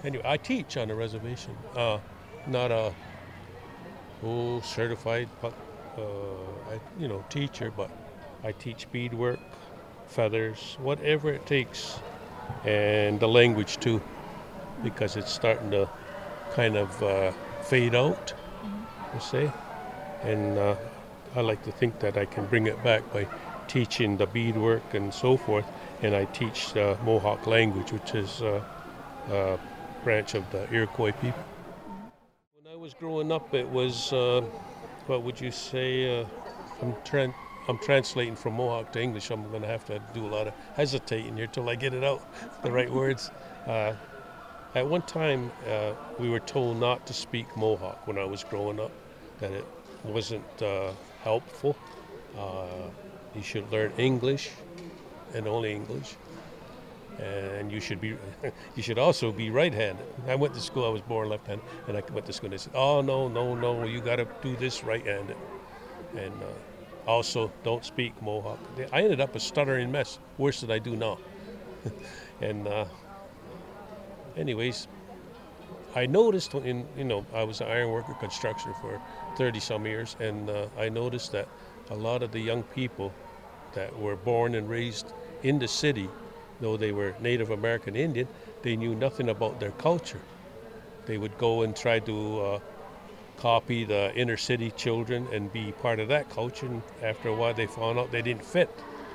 Anyway, I teach on a reservation. Not a certified, teacher, but I teach beadwork, feathers, whatever it takes, and the language too, because it's starting to kind of fade out, per se. And I like to think that I can bring it back by teaching the beadwork and so forth. And I teach Mohawk language, which is a branch of the Iroquois people. When I was growing up, it was, what would you say? I'm, tran- I'm translating from Mohawk to English. I'm going to have to do a lot of hesitating here till I get it out, the right words. Uh, at one time, we were told not to speak Mohawk when I was growing up, that it wasn't helpful. Uh, you should learn English and only English, and you should also be right-handed. I went to school. I was born left-handed, and I went to school. And they said, "Oh no, no, no! You got to do this right-handed." And also, don't speak Mohawk. I ended up a stuttering mess, worse than I do now. And anyways, I noticed I was an iron worker construction for 30 some years, and I noticed that a lot of the young people that were born and raised in the city, though they were Native American Indian, they knew nothing about their culture. They would go and try to copy the inner city children and be part of that culture, and after a while they found out they didn't fit.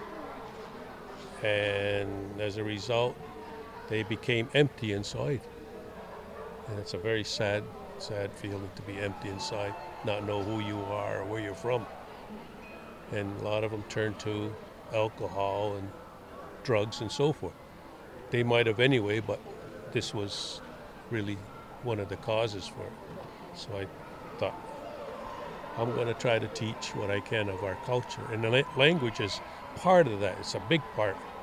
And as a result, they became empty inside. And it's a very sad, sad feeling to be empty inside, not know who you are or where you're from. And a lot of them turn to alcohol and drugs and so forth. They might have anyway, but this was really one of the causes for it. So I thought, I'm going to try to teach what I can of our culture. And the language is part of that. It's a big part.